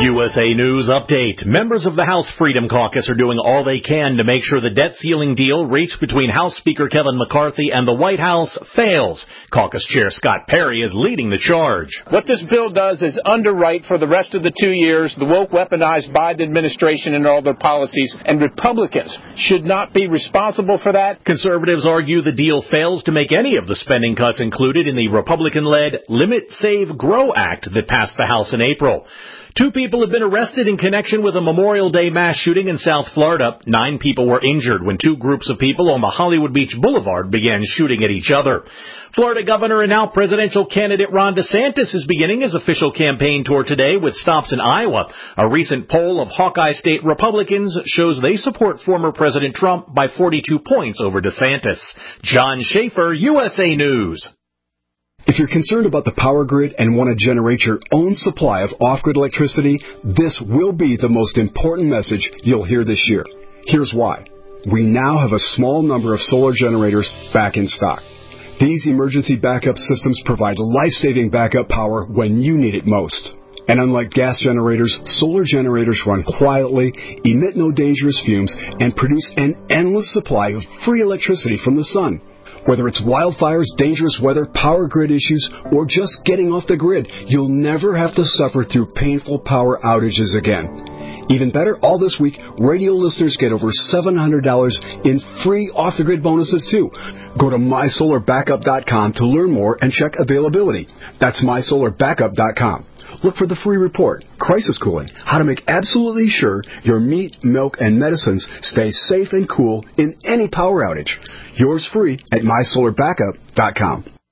USA News Update. Members of the House Freedom Caucus are doing all they can to make sure the debt ceiling deal reached between House Speaker Kevin McCarthy and the White House fails. Caucus Chair Scott Perry is leading the charge. What this bill does is underwrite for the rest of the 2 years the woke, weaponized Biden administration and all their policies, and Republicans should not be responsible for that. Conservatives argue the deal fails to make any of the spending cuts included in the Republican-led Limit, Save, Grow Act that passed the House in April. 2 people have been arrested in connection with a Memorial Day mass shooting in South Florida. 9 people were injured when 2 groups of people on the Hollywood Beach Boulevard began shooting at each other. Florida Governor and now presidential candidate Ron DeSantis is beginning his official campaign tour today with stops in Iowa. A recent poll of Hawkeye State Republicans shows they support former President Trump by 42 points over DeSantis. John Schaefer, USA News. If you're concerned about the power grid and want to generate your own supply of off-grid electricity, this will be the most important message you'll hear this year. Here's why. We now have a small number of solar generators back in stock. These emergency backup systems provide life-saving backup power when you need it most. And unlike gas generators, solar generators run quietly, emit no dangerous fumes, and produce an endless supply of free electricity from the sun. Whether it's wildfires, dangerous weather, power grid issues, or just getting off the grid, you'll never have to suffer through painful power outages again. Even better, all this week, radio listeners get over $700 in free off-the-grid bonuses, too. Go to MySolarBackup.com to learn more and check availability. That's MySolarBackup.com. Look for the free report, Crisis Cooling, how to make absolutely sure your meat, milk, and medicines stay safe and cool in any power outage. Yours free at MySolarBackup.com.